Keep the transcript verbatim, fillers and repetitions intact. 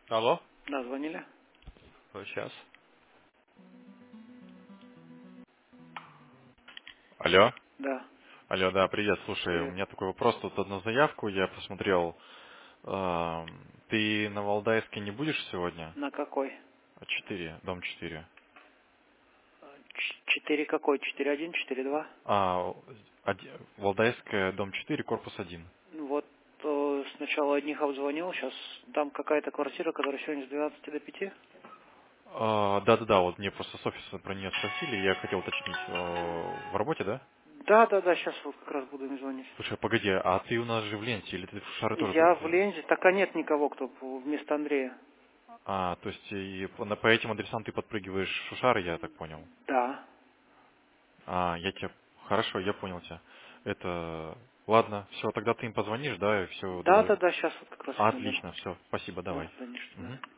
Алло? Да, звонили? Сейчас. Алло? Да, Алло, да, привет. Слушай, у привет. меня такой вопрос. Тут одну заявку я посмотрел. Эм, Ты на Валдайске не будешь сегодня? На какой? Четыре, дом четыре. Ч- Четыре какой? Четыре один, четыре два? А, оди- Валдайская, дом четыре, корпус один. Вот э, сначала одних обзвонил, сейчас там какая-то квартира, которая сегодня с двенадцати до пяти. А, Да-да-да, вот мне просто с офиса про нее спросили, я хотел уточнить. э, В работе, да? Да, да, да, сейчас вот как раз буду им звонить. Слушай, погоди, а ты у нас же в ленте, или ты в шары тоже Я будешь? в Лензе, так а нет никого, кто б- вместо Андрея. А, то есть и по на- по этим адресам ты подпрыгиваешь в Шушары, я так понял. Да. А, я тебя... Хорошо, я понял тебя. Это... Ладно, все, тогда ты им позвонишь, да, и все Да, да, договорим. да, сейчас вот как раз их наберу. Отлично, все, спасибо, Да, давай. конечно, да. Мгм.